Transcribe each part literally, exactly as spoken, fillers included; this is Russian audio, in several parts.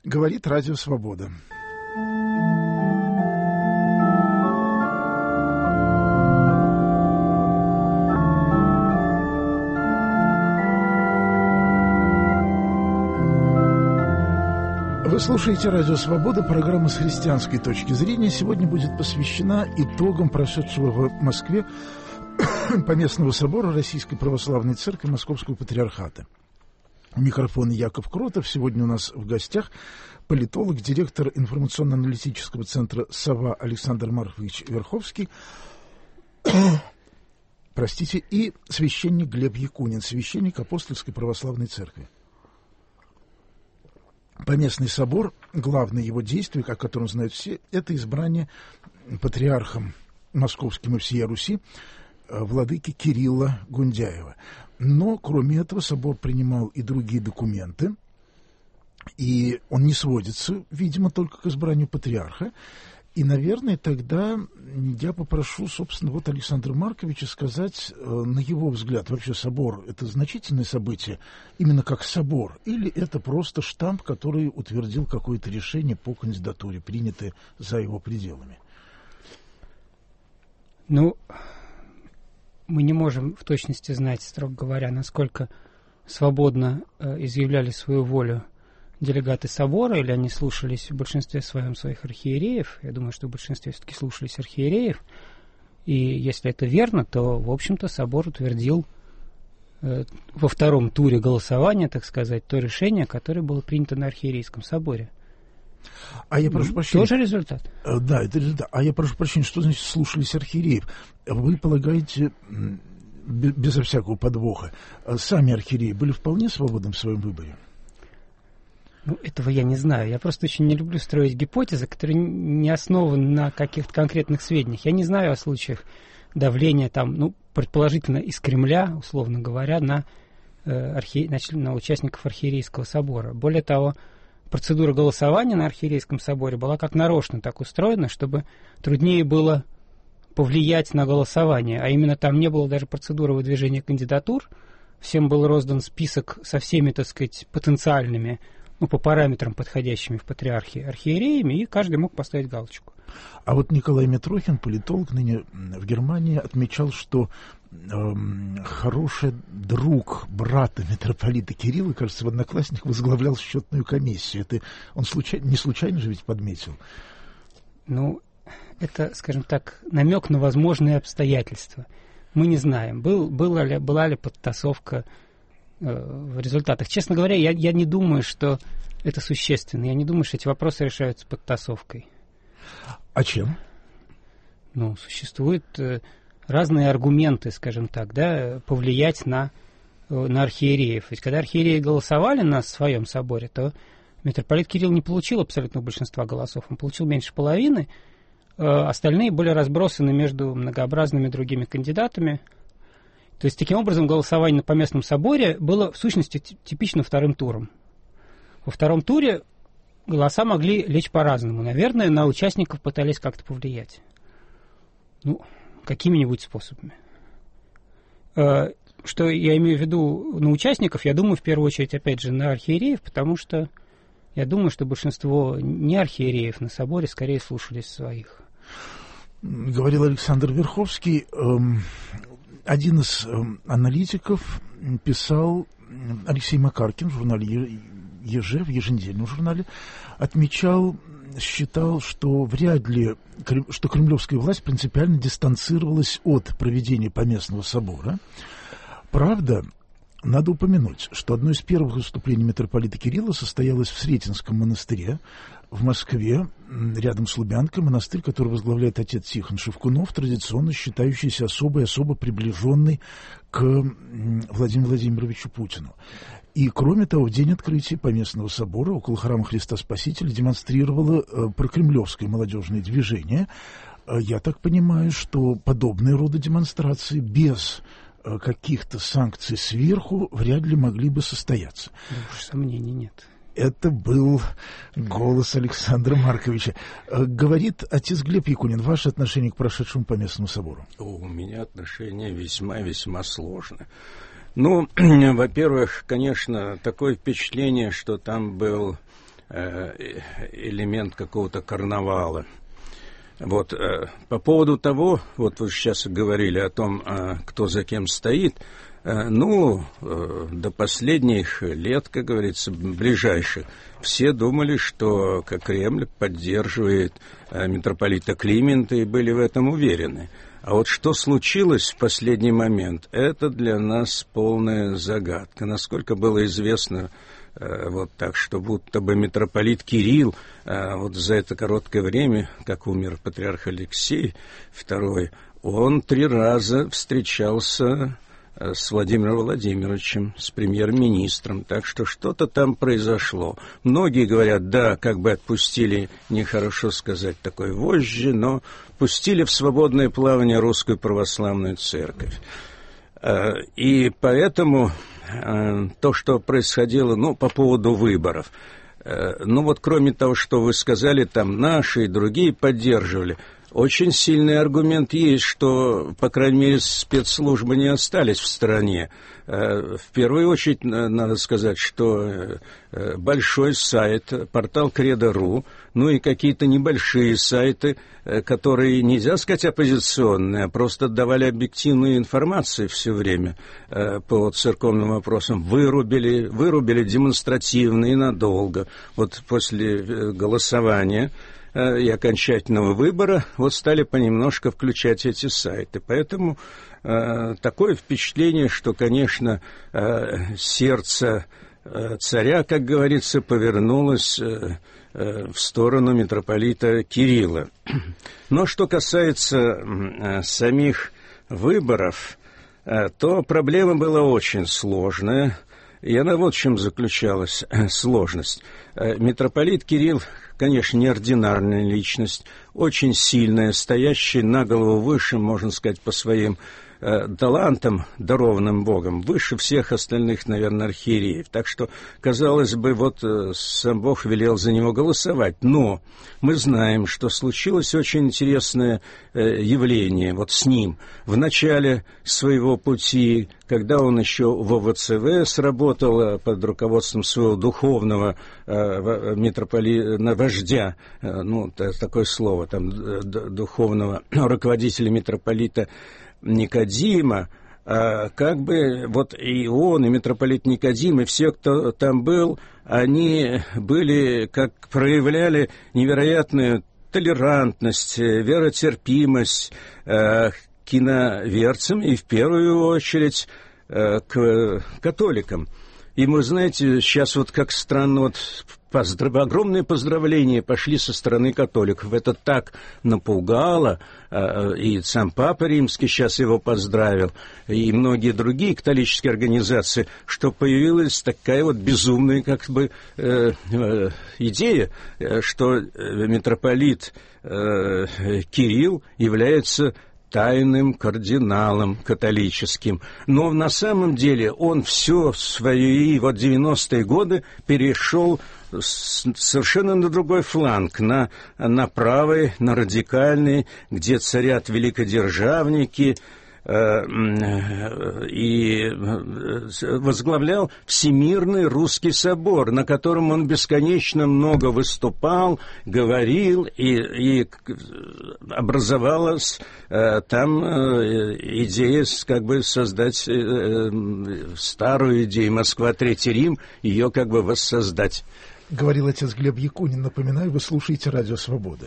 Говорит Радио Свобода. Вы слушаете Радио Свобода, программа «С христианской точки зрения». Сегодня будет посвящена итогам прошедшего в Москве Поместного собора Российской Православной Церкви Московского Патриархата. Микрофон Яков Кротов. Сегодня у нас в гостях политолог, директор информационно-аналитического центра «Сова» Александр Маркович Верховский, простите, и священник Глеб Якунин, священник Апостольской Православной Церкви. Поместный собор, главное его действие, о котором знают все, это избрание патриархом московским и всея Руси владыки Кирилла Гундяева. Но, кроме этого, собор принимал и другие документы, и он не сводится, видимо, только к избранию патриарха. И, наверное, тогда я попрошу, собственно, вот Александра Марковича сказать, на его взгляд, вообще собор – это значительное событие, именно как собор, или это просто штамп, который утвердил какое-то решение по кандидатуре, принятое за его пределами? Ну, мы не можем в точности знать, строго говоря, насколько свободно э, изъявляли свою волю делегаты собора, или они слушались в большинстве своем своих архиереев. Я думаю, что в большинстве все-таки слушались архиереев. И если это верно, то, в общем-то, собор утвердил э, во втором туре голосования, так сказать, то решение, которое было принято на архиерейском соборе. А я прошу ну, прощения. Тоже результат. Да, это результат. А я прошу прощения, что значит слушались архиереев? Вы полагаете, безо всякого подвоха, сами архиереи были вполне свободны в своем выборе? Ну, этого я не знаю. Я просто очень не люблю строить гипотезы, которые не основаны на каких-то конкретных сведениях. Я не знаю о случаях давления, там, ну, предположительно, из Кремля, условно говоря, на, э, архи... на участников архиерейского собора. Более того, процедура голосования на архиерейском соборе была как нарочно так устроена, чтобы труднее было повлиять на голосование. А именно там не было даже процедуры выдвижения кандидатур. Всем был роздан список со всеми, так сказать, потенциальными, ну, по параметрам, подходящими в патриархии, архиереями, и каждый мог поставить галочку. А вот Николай Митрохин, политолог, ныне в Германии, отмечал, что э, хороший друг брата митрополита Кирилла, кажется, в Одноклассниках возглавлял счетную комиссию. Это он случайно, не случайно же ведь подметил? Ну, это, скажем так, намек на возможные обстоятельства. Мы не знаем, был, была, ли, была ли подтасовка в результатах. Честно говоря, я, я не думаю, что это существенно. Я не думаю, что эти вопросы решаются подтасовкой. А чем? Ну, существуют э, разные аргументы, скажем так, да, повлиять на, э, на архиереев. Ведь когда архиереи голосовали на своем соборе, то митрополит Кирилл не получил абсолютного большинства голосов. Он получил меньше половины. Э, остальные были разбросаны между многообразными другими кандидатами. То есть, таким образом, голосование на Поместном соборе было, в сущности, типично вторым туром. Во втором туре голоса могли лечь по-разному. Наверное, на участников пытались как-то повлиять. Ну, какими-нибудь способами. Что я имею в виду на участников, я думаю, в первую очередь, опять же, на архиереев, потому что я думаю, что большинство не архиереев на соборе скорее слушались своих. Говорил Александр Верховский. Один из э, аналитиков писал, Алексей Макаркин в журнале «Еже», в еженедельном журнале, отмечал, считал, что вряд ли, что кремлевская власть принципиально дистанцировалась от проведения Поместного собора. Правда, надо упомянуть, что одно из первых выступлений митрополита Кирилла состоялось в Сретенском монастыре в Москве, рядом с Лубянкой, монастырь, который возглавляет отец Тихон Шевкунов, традиционно считающийся особо и особо приближенный к Владимиру Владимировичу Путину. И, кроме того, в день открытия Поместного собора около храма Христа Спасителя демонстрировало э, прокремлевское молодежное движение. Э, я так понимаю, что подобные роды демонстрации без э, каких-то санкций сверху вряд ли могли бы состояться. Да уж, сомнений нет. Это был голос Александра Марковича. Говорит отец Глеб Якунин, ваше отношение к прошедшему Поместному собору? У меня отношение весьма-весьма сложное. Ну, во-первых, конечно, такое впечатление, что там был элемент какого-то карнавала. Вот, по поводу того, вот вы сейчас говорили о том, кто за кем стоит, ну, до последних лет, как говорится, ближайших, все думали, что Кремль поддерживает митрополита Климента и были в этом уверены. А вот что случилось в последний момент, это для нас полная загадка. Насколько было известно, вот так, что будто бы митрополит Кирилл вот за это короткое время, как умер патриарх Алексей второй, он три раза встречался с Владимиром Владимировичем, с премьер-министром, так что что-то там произошло. Многие говорят, да, как бы отпустили, нехорошо сказать такое вожжи, но пустили в свободное плавание Русскую Православную Церковь. И поэтому то, что происходило, ну, по поводу выборов, ну вот кроме того, что вы сказали, там наши и другие поддерживали, очень сильный аргумент есть, что, по крайней мере, спецслужбы не остались в стороне. В первую очередь, надо сказать, что большой сайт, портал Кредо точка ру, ну и какие-то небольшие сайты, которые, нельзя сказать оппозиционные, а просто давали объективную информацию все время по церковным вопросам, вырубили, вырубили демонстративно и надолго. Вот после голосования и окончательного выбора вот стали понемножку включать эти сайты. Поэтому э, такое впечатление, что, конечно, э, сердце э, царя, как говорится, повернулось э, э, в сторону митрополита Кирилла. Но что касается э, самих выборов, э, то проблема была очень сложная. И она вот в чем заключалась э, сложность. Э, митрополит Кирилл, конечно, неординарная личность, очень сильная, стоящая на голову выше, можно сказать, по своим э, талантам, дарованным Богом, выше всех остальных, наверное, архиереев. Так что, казалось бы, вот э, сам Бог велел за него голосовать. Но мы знаем, что случилось очень интересное э, явление вот с ним. В начале своего пути, когда он еще в ОВЦВ сработал под руководством своего духовного э, митрополи... вождя, э, ну, такое слово, там, духовного руководителя митрополита Никодима, э, как бы вот и он, и митрополит Никодим, и все, кто там был, они были, как проявляли невероятную толерантность, веротерпимость э, к иноверцам и в первую очередь э, к католикам. И вы знаете, сейчас вот как странно, вот поздрав... огромные поздравления пошли со стороны католиков. Это так напугало, э, и сам Папа Римский сейчас его поздравил, и многие другие католические организации, что появилась такая вот безумная как бы э, э, идея, что митрополит э, Кирилл является тайным кардиналом католическим. Но на самом деле он все свои вот девяностые годы перешел совершенно на другой фланг, на, на правый, на радикальный, где царят великодержавники, и возглавлял Всемирный Русский Собор, на котором он бесконечно много выступал, говорил, и, и образовалась там идея как бы создать старую идею Москва, Третий Рим, ее как бы воссоздать. Говорил отец Глеб Якунин. Напоминаю, вы слушаете Радио Свобода.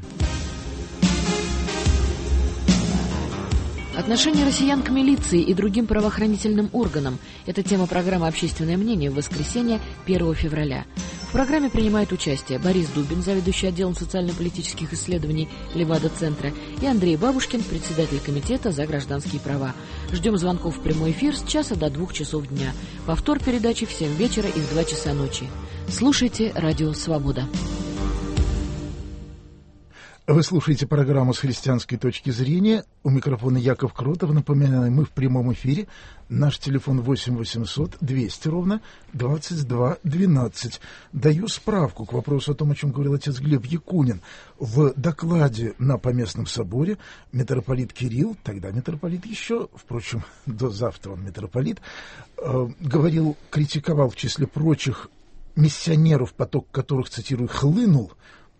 Отношение россиян к милиции и другим правоохранительным органам – это тема программы «Общественное мнение» в воскресенье первого февраля. В программе принимают участие Борис Дубин, заведующий отделом социально-политических исследований Левада-центра, и Андрей Бабушкин, председатель комитета за гражданские права. Ждем звонков в прямой эфир с часа до двух часов дня. Повтор передачи в семь вечера и в два часа ночи. Слушайте Радио Свобода. Вы слушаете программу «С христианской точки зрения». У микрофона Яков Кротов. Напоминаю, мы в прямом эфире. Наш телефон восемь восемьсот двести ровно двадцать два двенадцать. Даю справку к вопросу о том, о чем говорил отец Глеб Якунин. В докладе на Поместном соборе митрополит Кирилл, тогда митрополит еще, впрочем, до завтра он митрополит, э, говорил, критиковал в числе прочих миссионеров, поток которых, цитирую, хлынул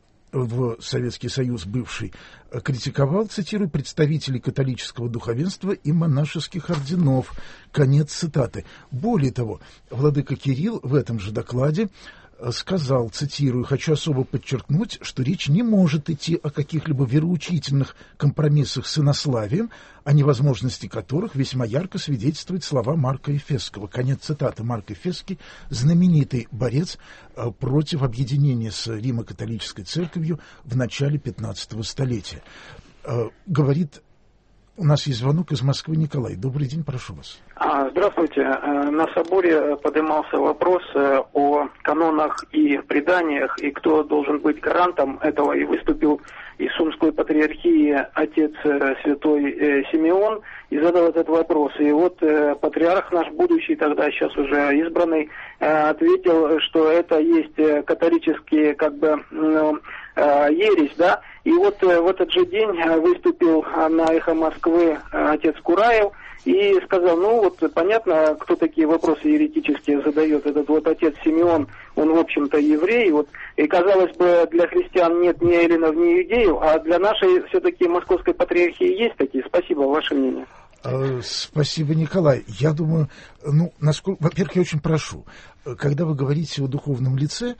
в Советский Союз бывший, критиковал, цитирую, представителей католического духовенства и монашеских орденов. Конец цитаты. Более того, владыка Кирилл в этом же докладе сказал, цитирую, «Хочу особо подчеркнуть, что речь не может идти о каких-либо вероучительных компромиссах с инославием, о невозможности которых весьма ярко свидетельствуют слова Марка Эфесского». Конец цитаты. Марк Эфесский, знаменитый борец против объединения с Римо-католической церковью в начале пятнадцатого столетия. Говорит, у нас есть звонок из Москвы. Николай, добрый день, прошу вас. Здравствуйте. На соборе поднимался вопрос о канонах и преданиях, и кто должен быть гарантом этого, и выступил из Сумской патриархии отец святой Симеон и задал этот вопрос. И вот патриарх наш будущий, тогда сейчас уже избранный, ответил, что это есть католические, как бы, ну, ересь, да. И вот в этот же день выступил на «Эхо Москвы» отец Кураев и сказал, ну вот понятно, кто такие вопросы еретические задает. Этот вот отец Симеон, он в общем-то еврей. Вот, и казалось бы, для христиан нет ни эллинов, ни иудеев, а для нашей все-таки московской патриархии есть такие. Спасибо, ваше мнение. Спасибо, Николай. Я думаю, ну, насколько, во-первых, я очень прошу, когда вы говорите о духовном лице,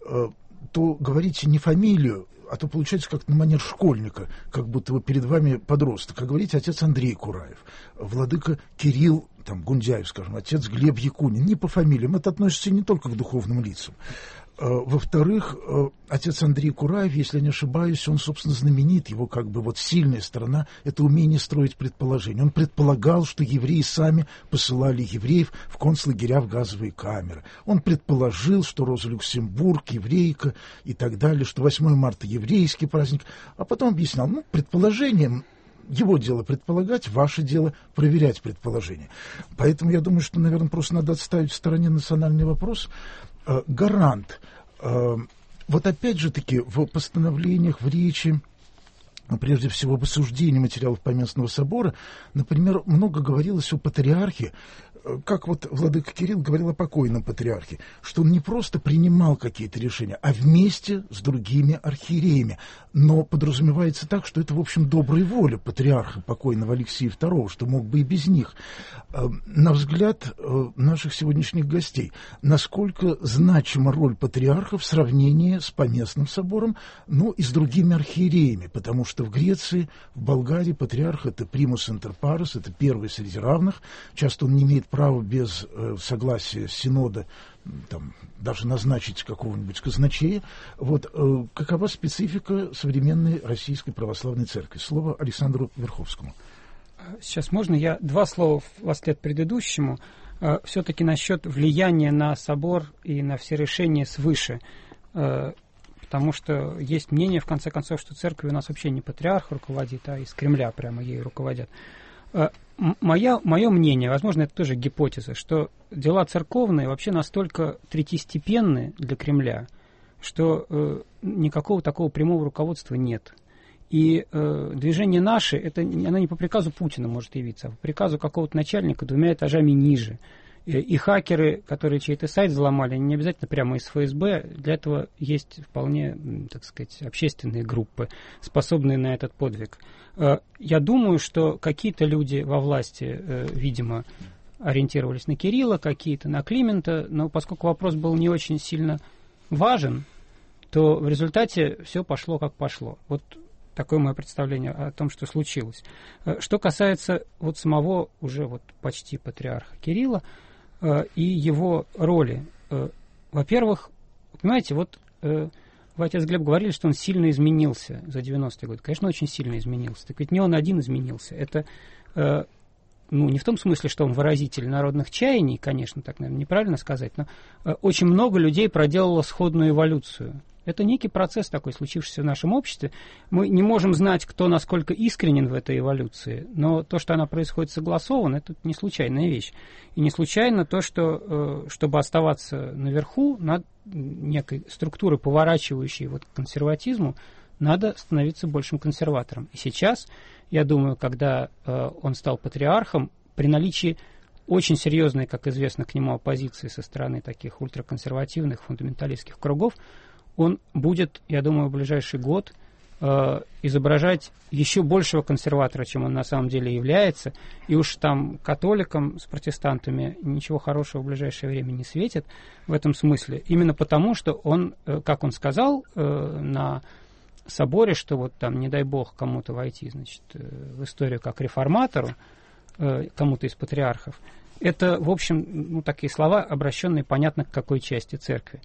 то говорите не фамилию, а то получается как на манер школьника, как будто вы перед вами подросток. Как говорите, отец Андрей Кураев, владыка Кирилл там, Гундяев, скажем, отец Глеб Якунин, не по фамилиям, это относится не только к духовным лицам. Во-вторых, отец Андрей Кураев, если я не ошибаюсь, он, собственно, знаменит, его как бы вот сильная сторона – это умение строить предположения. Он предполагал, что евреи сами посылали евреев в концлагеря, в газовые камеры. Он предположил, что Роза Люксембург, еврейка и так далее, что восьмое марта – еврейский праздник. А потом объяснял, ну, предположением, его дело предполагать, ваше дело проверять предположения. Поэтому я думаю, что, наверное, просто надо отставить в стороне национальный вопрос. Гарант. Вот опять же таки в постановлениях, в речи, прежде всего в осуждении материалов Поместного собора, например, много говорилось о патриархе, как вот владыка Кирилл говорил о покойном патриархе, что он не просто принимал какие-то решения, а вместе с другими архиереями. Но подразумевается так, что это, в общем, добрая воля патриарха покойного Алексея второго, что мог бы и без них. На взгляд наших сегодняшних гостей, насколько значима роль патриарха в сравнении с Поместным собором, ну и с другими архиереями, потому что в Греции, в Болгарии патриарх — это примус интер парес, это первый среди равных, часто он не имеет право без э, согласия синода там, даже назначить какого-нибудь казначея. Вот, э, какова специфика современной Российской Православной Церкви? Слово Александру Верховскому. Сейчас можно я два слова вслед предыдущему? Э, все-таки насчет влияния на собор и на все решения свыше. Э, потому что есть мнение, в конце концов, что церковь у нас вообще не патриарх руководит, а из Кремля прямо ей руководят. Моя, мое мнение, возможно, это тоже гипотеза, что дела церковные вообще настолько третьестепенны для Кремля, что э, никакого такого прямого руководства нет. И э, движение наше, это, оно не по приказу Путина может явиться, а по приказу какого-то начальника двумя этажами ниже. И, и хакеры, которые чей-то сайт взломали, они не обязательно прямо из эф эс бэ, для этого есть вполне, так сказать, общественные группы, способные на этот подвиг. Я думаю, что какие-то люди во власти, видимо, ориентировались на Кирилла, какие-то на Климента, но поскольку вопрос был не очень сильно важен, то в результате все пошло как пошло. Вот такое мое представление о том, что случилось. Что касается вот самого уже вот почти патриарха Кирилла и его роли. Во-первых, понимаете, вот вы, отец Глеб, говорили, что он сильно изменился за девяностые годы. Конечно, очень сильно изменился. Так ведь не он один изменился. Это, э, ну, не в том смысле, что он выразитель народных чаяний, конечно, так, наверное, неправильно сказать, но э, очень много людей проделало сходную эволюцию. Это некий процесс такой, случившийся в нашем обществе. Мы не можем знать, кто насколько искренен в этой эволюции, но то, что она происходит согласованно, это не случайная вещь. И не случайно то, что, чтобы оставаться наверху, над некой структурой, поворачивающей вот к консерватизму, надо становиться большим консерватором. И сейчас, я думаю, когда он стал патриархом, при наличии очень серьезные, как известно, к нему оппозиции со стороны таких ультраконсервативных, фундаменталистских кругов, он будет, я думаю, в ближайший год э, изображать еще большего консерватора, чем он на самом деле является. И уж там католикам с протестантами ничего хорошего в ближайшее время не светит в этом смысле. Именно потому, что он, э, как он сказал э, на соборе, что вот там, не дай бог, кому-то войти, значит, э, в историю как реформатору, э, кому-то из патриархов, это, в общем, ну, такие слова, обращенные понятно к какой части церкви.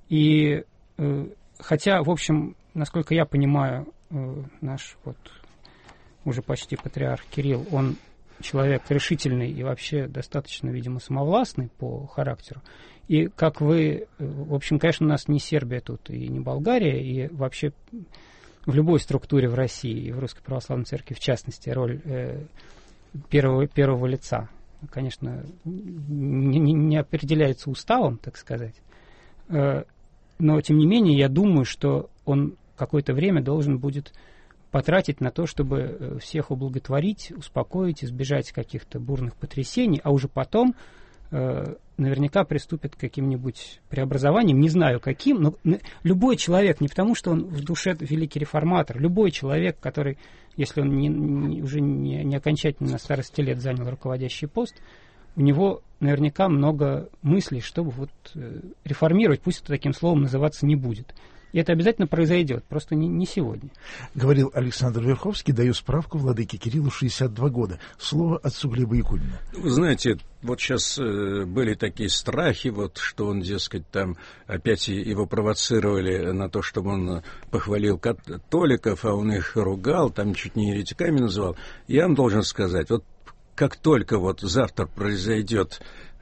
И э, хотя, в общем, насколько я понимаю, э, наш вот уже почти патриарх Кирилл, он человек решительный и вообще достаточно, видимо, самовластный по характеру. И как вы, в общем, конечно, у нас не Сербия тут и не Болгария, и вообще в любой структуре в России и в Русской Православной Церкви, в частности, роль э, первого, первого лица, конечно, не, не, не определяется уставом, так сказать. Э, но, тем не менее, я думаю, что он какое-то время должен будет потратить на то, чтобы всех ублаготворить, успокоить, избежать каких-то бурных потрясений, а уже потом э, наверняка приступит к каким-нибудь преобразованиям, не знаю каким, но любой человек, не потому что он в душе великий реформатор, любой человек, который, если он не, не, уже не, не окончательно на старости лет занял руководящий пост, у него наверняка много мыслей, чтобы вот э, реформировать, пусть это таким словом называться не будет. И это обязательно произойдет, просто не, не сегодня. Говорил Александр Верховский, даю справку владыке Кириллу, шестьдесят два года. Слово отцу Глебу Якунину. Вы знаете, вот сейчас э, были такие страхи, вот, что он, дескать, там опять его провоцировали на то, чтобы он похвалил католиков, а он их ругал, там чуть не еретиками называл. Я вам должен сказать, вот как только вот завтра произойдет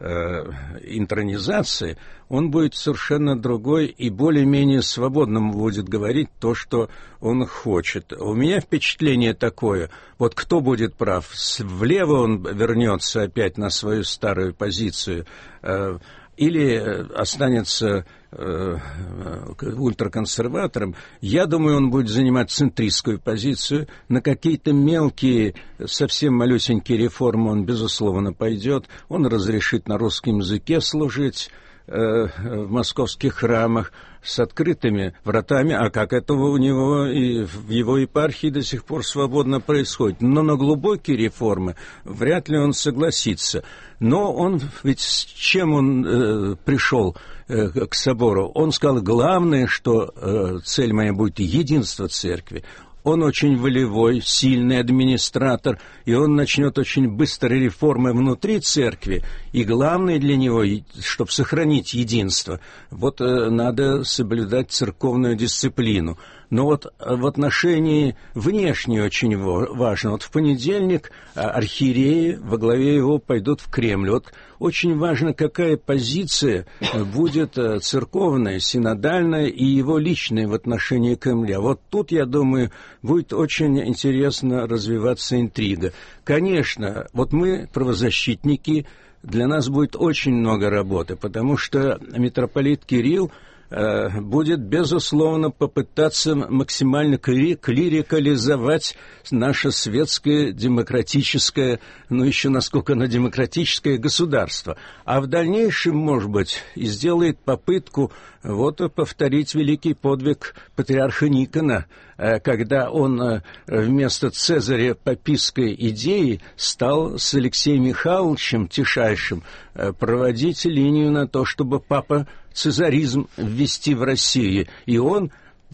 интронизации, он будет совершенно другой и более-менее свободно будет говорить то, что он хочет. У меня впечатление такое, вот кто будет прав, влево он вернется опять на свою старую позицию, или останется э, ультраконсерватором, я думаю, он будет занимать центристскую позицию. На какие-то мелкие, совсем малюсенькие реформы он, безусловно, пойдет. Он разрешит на русском языке служить э, в московских храмах с открытыми вратами, а как этого у него и в его епархии до сих пор свободно происходит. Но на глубокие реформы вряд ли он согласится. Но он, ведь с чем он э, пришел э, к собору? Он сказал, главное, что э, цель моя будет единство церкви. Он очень волевой, сильный администратор, и он начнет очень быстрые реформы внутри церкви. И главное для него, чтобы сохранить единство, вот э, надо соблюдать церковную дисциплину. Но вот в отношении внешне очень важно. Вот в понедельник архиереи во главе его пойдут в Кремль. Вот очень важно, какая позиция будет церковная, синодальная и его личная в отношении Кремля. Вот тут, я думаю, будет очень интересно развиваться интрига. Конечно, вот мы, правозащитники, для нас будет очень много работы, потому что митрополит Кирилл будет, безусловно, попытаться максимально клирикализовать наше светское, демократическое, ну, еще насколько оно демократическое государство. А в дальнейшем, может быть, и сделает попытку вот повторить великий подвиг патриарха Никона, когда он вместо Цезаря папистской идеи стал с Алексеем Михайловичем Тишайшим проводить линию на то, чтобы папа цезаризм ввести в Россию. И он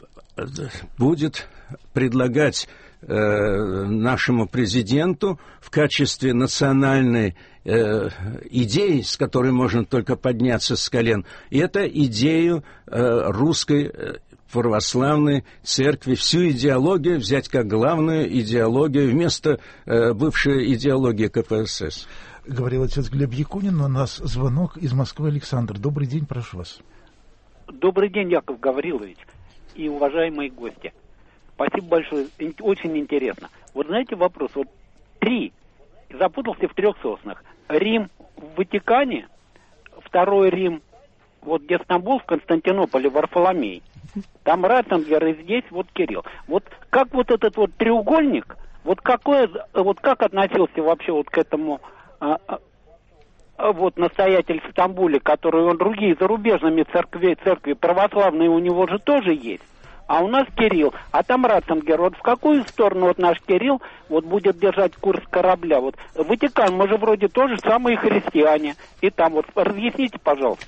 будет предлагать э, нашему президенту в качестве национальной э, идеи, с которой можно только подняться с колен, это идею э, русской э, православной церкви, всю идеологию взять как главную идеологию вместо э, бывшей идеологии ка пэ эс эс. Говорил отец Глеб Якунин, у нас звонок из Москвы. Александр, добрый день, прошу вас. Добрый день, Яков Гаврилович и уважаемые гости. Спасибо большое, очень интересно. Вот знаете вопрос, вот три, запутался в трех соснах. Рим в Ватикане, второй Рим, вот где Стамбул, в Константинополе, Варфоломей. Там Ратцингер и здесь вот Кирилл. Вот как вот этот вот треугольник, вот какое, вот как относился вообще вот к этому вот настоятель в Стамбуле, который он другие зарубежными церкви, церкви православные у него же тоже есть. А у нас Кирилл, а там Ратцингер. Вот в какую сторону вот наш Кирилл вот будет держать курс корабля? Вот Ватикан, мы же вроде тоже самые христиане. И там вот разъясните, пожалуйста.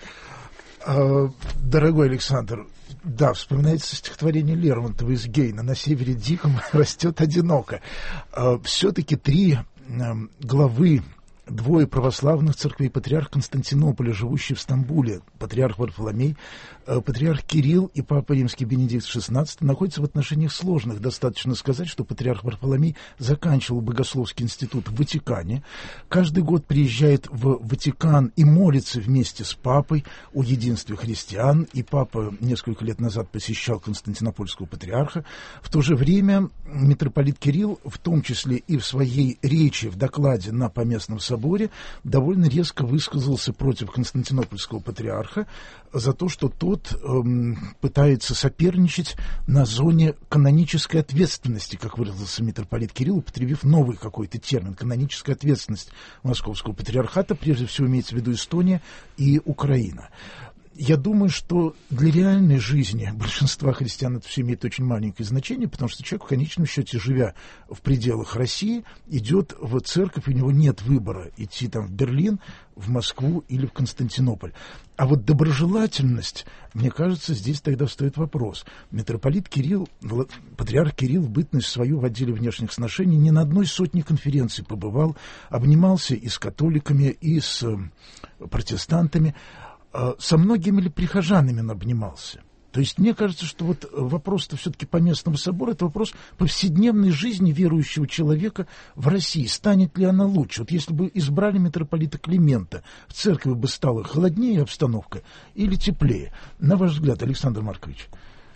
Дорогой Александр, да, вспоминается стихотворение Лермонтова из Гейна: «На севере диком растет одиноко». Все-таки три главы, двое православных церквей, патриарх Константинополя, живущий в Стамбуле, патриарх Варфоломей, патриарх Кирилл и папа римский Бенедикт шестнадцатый, находятся в отношениях сложных. Достаточно сказать, что патриарх Варфоломей заканчивал Богословский институт в Ватикане, каждый год приезжает в Ватикан и молится вместе с папой о единстве христиан, и папа несколько лет назад посещал Константинопольского патриарха. В то же время митрополит Кирилл, в том числе и в своей речи, в докладе на Поместном соборе, довольно резко высказался против Константинопольского патриарха за то, что тот эм, пытается соперничать на зоне канонической ответственности, как выразился митрополит Кирилл, употребив новый какой-то термин — каноническая ответственность Московского патриархата, прежде всего имеется в виду Эстония и Украина. Я думаю, что для реальной жизни большинства христиан это все имеет очень маленькое значение, потому что человек, в конечном счете, живя в пределах России, идет в церковь, у него нет выбора идти там в Берлин, в Москву или в Константинополь. А вот доброжелательность, мне кажется, здесь тогда стоит вопрос. Митрополит Кирилл, патриарх Кирилл в бытность свою в отделе внешних сношений ни на одной сотне конференций побывал, обнимался и с католиками, и с протестантами. Со многими ли прихожанами он обнимался? То есть мне кажется, что вот вопрос-то все-таки Поместного собора — это вопрос повседневной жизни верующего человека в России. Станет ли она лучше? Вот если бы избрали митрополита Климента, в церкви бы стала холоднее обстановка или теплее? На ваш взгляд, Александр Маркович?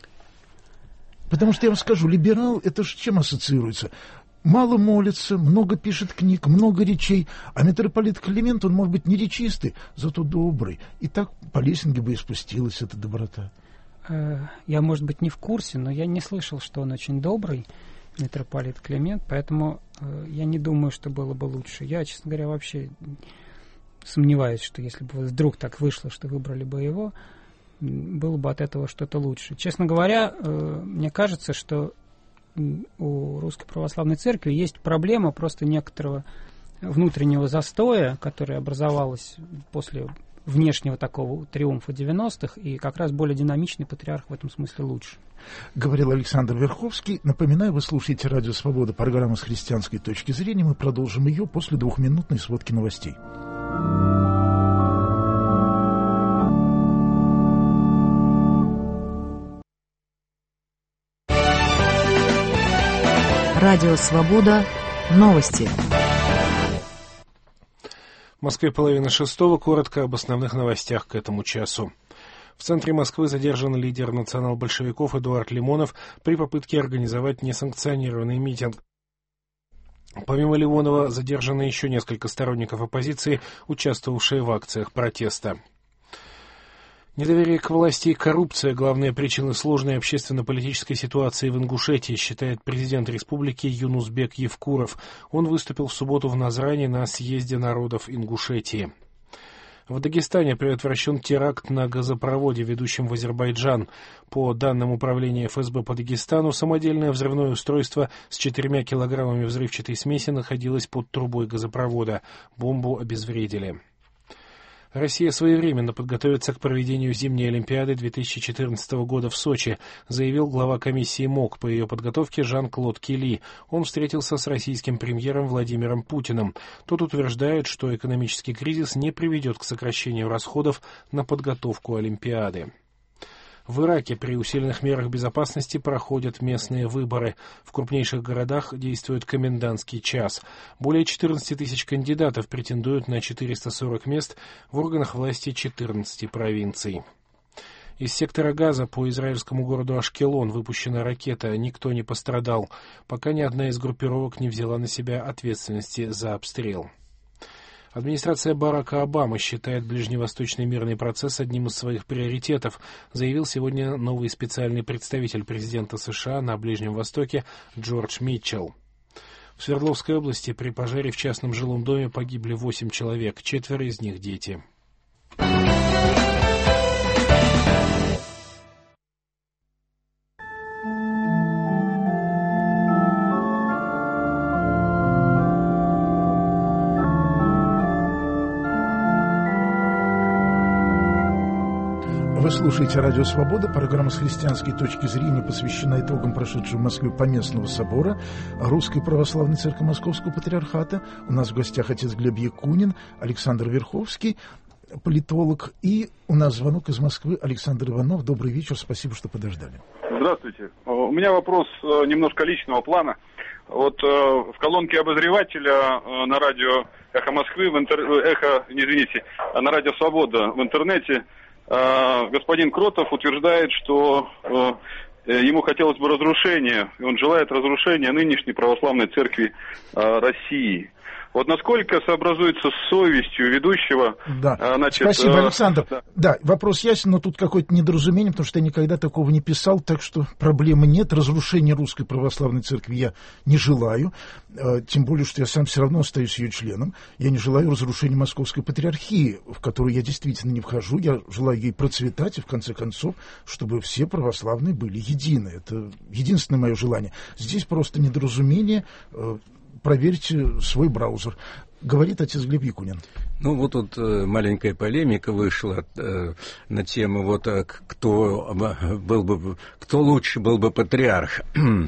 Потому что я вам скажу, либерал — это же чем ассоциируется? Мало молится, много пишет книг, много речей, а митрополит Климент, он, может быть, не речистый, зато добрый. И так по лесенке бы и спустилась эта доброта. Я, может быть, не в курсе, но я не слышал, что он очень добрый, митрополит Климент, поэтому я не думаю, что было бы лучше. Я, честно говоря, вообще сомневаюсь, что если бы вдруг так вышло, что выбрали бы его, было бы от этого что-то лучше. Честно говоря, мне кажется, что у Русской Православной Церкви есть проблема просто некоторого внутреннего застоя, которое образовалось после внешнего такого триумфа девяностых, и как раз более динамичный патриарх в этом смысле лучше. Говорил Александр Верховский. Напоминаю, вы слушаете «Радио Свобода», программа с христианской точки зрения. Мы продолжим ее после двухминутной сводки новостей. Радио Свобода. Новости. В Москве половина шестого. Коротко об основных новостях к этому часу. В центре Москвы задержан лидер национал-большевиков Эдуард Лимонов при попытке организовать несанкционированный митинг. Помимо Лимонова задержаны еще несколько сторонников оппозиции, участвовавшие в акциях протеста. Недоверие к власти и коррупция – главные причины сложной общественно-политической ситуации в Ингушетии, считает президент республики Юнусбек Евкуров. Он выступил в субботу в Назране на съезде народов Ингушетии. В Дагестане предотвращен теракт на газопроводе, ведущем в Азербайджан. По данным Управления эф эс бэ по Дагестану, самодельное взрывное устройство с четырьмя килограммами взрывчатой смеси находилось под трубой газопровода. Бомбу обезвредили. Россия своевременно подготовится к проведению зимней Олимпиады две тысячи четырнадцатого года в Сочи, заявил глава комиссии МОК по ее подготовке Жан-Клод Келли. Он встретился с российским премьером Владимиром Путиным. Тот утверждает, что экономический кризис не приведет к сокращению расходов на подготовку Олимпиады. В Ираке при усиленных мерах безопасности проходят местные выборы. В крупнейших городах действует комендантский час. Более четырнадцати тысяч кандидатов претендуют на четыреста сорок мест в органах власти четырнадцати провинций. Из сектора Газа по израильскому городу Ашкелон выпущена ракета, никто не пострадал, пока ни одна из группировок не взяла на себя ответственности за обстрел. Администрация Барака Обамы считает ближневосточный мирный процесс одним из своих приоритетов, заявил сегодня новый специальный представитель президента США на Ближнем Востоке Джордж Митчелл. В Свердловской области при пожаре в частном жилом доме погибли восемь человек, четверо из них дети. Вы слушаете «Радио Свобода». Программа «С христианской точки зрения» посвящена итогам прошедшего в Москве Поместного собора Русской Православной Церкви Московского Патриархата. У нас в гостях отец Глеб Якунин, Александр Верховский, политолог. И у нас звонок из Москвы. Александр Иванов. Добрый вечер. Спасибо, что подождали. Здравствуйте. У меня вопрос немножко личного плана. Вот в колонке обозревателя на радио «Эхо Москвы», в интер... «Эхо», не извините, на радио «Свобода» в интернете господин Кротов утверждает, что ему хотелось бы разрушения, он желает разрушения нынешней православной церкви России. Вот насколько сообразуется с совестью ведущего... Да, значит, спасибо, э, Александр. Да. да, вопрос ясен, но тут какое-то недоразумение, потому что я никогда такого не писал, так что проблемы нет. Разрушения Русской Православной Церкви я не желаю, э, тем более, что я сам все равно остаюсь ее членом. Я не желаю разрушения Московской Патриархии, в которую я действительно не вхожу. Я желаю ей процветать и, в конце концов, чтобы все православные были едины. Это единственное мое желание. Здесь просто недоразумение... Э, проверьте свой браузер. Говорит отец Глеб Якунин. Ну, вот тут э, маленькая полемика вышла э, на тему, вот, э, кто, был бы, кто лучше был бы патриарх.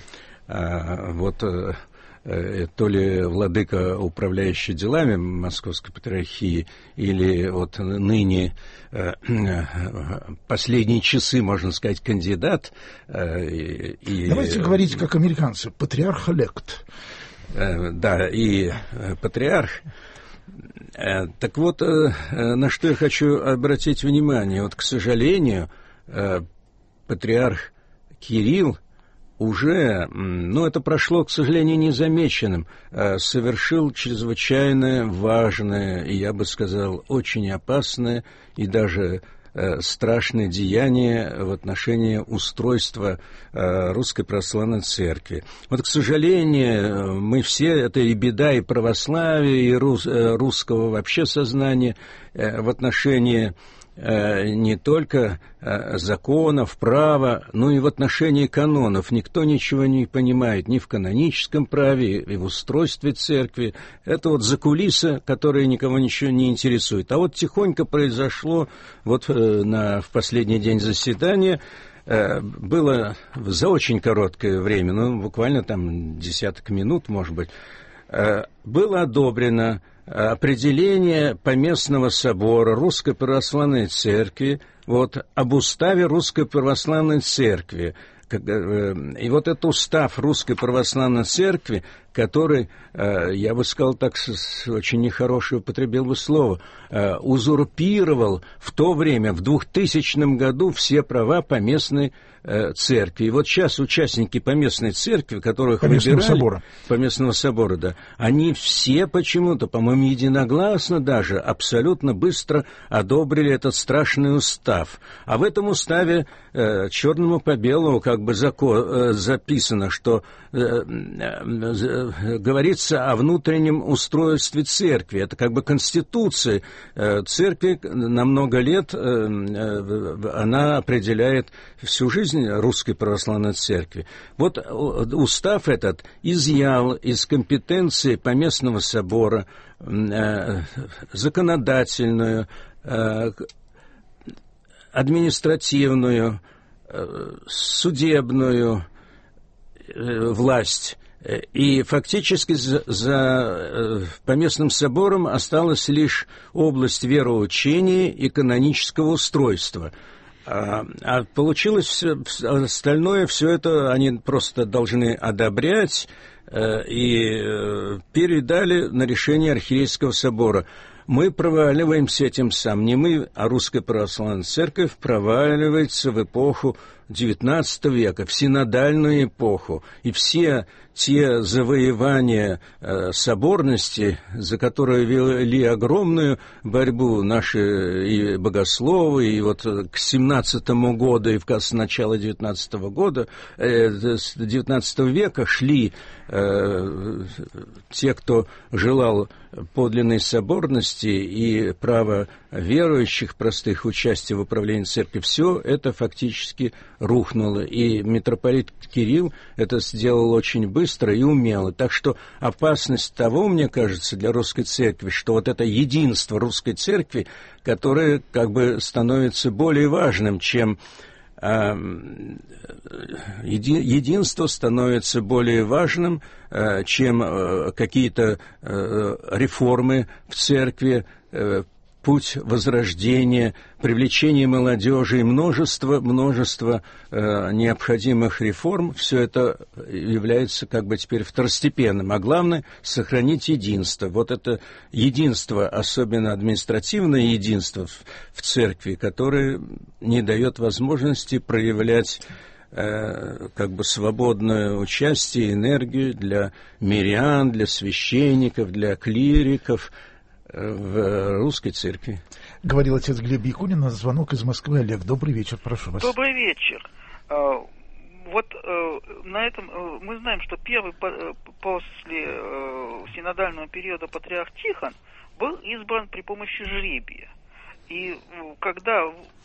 а, вот... Э, то ли владыка, управляющий делами Московской Патриархии, или вот ныне э, последние часы, можно сказать, кандидат. Э, и, Давайте говорить, как американцы, патриарх-элект. Э, да, и э, патриарх. Э, так вот, э, на что я хочу обратить внимание. Вот, к сожалению, э, патриарх Кирилл уже, ну, это прошло, к сожалению, незамеченным, совершил чрезвычайно важное, и, я бы сказал, очень опасное и даже страшное деяние в отношении устройства Русской Православной Церкви. Вот, к сожалению, мы все, это и беда и православия, и рус, русского вообще сознания в отношении не только законов, права, но и в отношении канонов. Никто ничего не понимает ни в каноническом праве, и в устройстве церкви. Это вот закулиса, которая никого ничего не интересует. А вот тихонько произошло вот на, в последний день заседания, было за очень короткое время, ну, буквально там десяток минут, может быть, было одобрено определение Поместного собора Русской Православной Церкви вот, об уставе Русской Православной Церкви. И вот этот устав Русской Православной Церкви, который, я бы сказал так, очень нехорошее употребил бы слово, узурпировал в то время, в двухтысячном году, все права поместной церкви. И вот сейчас участники поместной церкви, которых Поместного выбирали... собора. Поместного собора, да. Они все почему-то, по-моему, единогласно даже, абсолютно быстро одобрили этот страшный устав. А в этом уставе э, черному по белому как бы зако, э, записано, что э, э, говорится о внутреннем устройстве церкви. Это как бы конституция э, церкви на много лет, э, э, она определяет всю жизнь Русской Православной Церкви. Вот устав этот изъял из компетенции Поместного собора э, законодательную, э, административную, э, судебную э, власть. И фактически за, за э, Поместным собором осталась лишь область вероучения и канонического устройства. А, а получилось все, остальное, все это они просто должны одобрять э, и э, передали на решение Архиерейского собора. Мы проваливаемся этим самым, не мы, а Русская Православная Церковь проваливается в эпоху девятнадцатого века, в синодальную эпоху, и все те завоевания э, соборности, за которые вели огромную борьбу наши и богословы, и вот к семнадцатому году, и в с начала девятнадцатого года, э, с девятнадцатого века шли э, те, кто желал подлинной соборности и права верующих простых участия в управлении церковью, все это фактически рухнуло. И митрополит Кирилл это сделал очень быстро и умело. Так что опасность того, мне кажется, для русской церкви, что вот это единство русской церкви, которое как бы становится более важным, чем единство становится более важным, чем какие-то реформы в церкви, путь возрождения, привлечение молодежи и множество, множество э, необходимых реформ, все это является как бы теперь второстепенным. А главное — сохранить единство. Вот это единство, особенно административное единство в, в церкви, которое не дает возможности проявлять э, как бы свободное участие, энергию для мирян, для священников, для клириков в русской церкви. Говорил отец Глеб Якунин. На звонок из Москвы. Олег, добрый вечер, прошу вас. Добрый вечер. Вот на этом мы знаем, что первый после синодального периода патриарх Тихон был избран при помощи жребия. И когда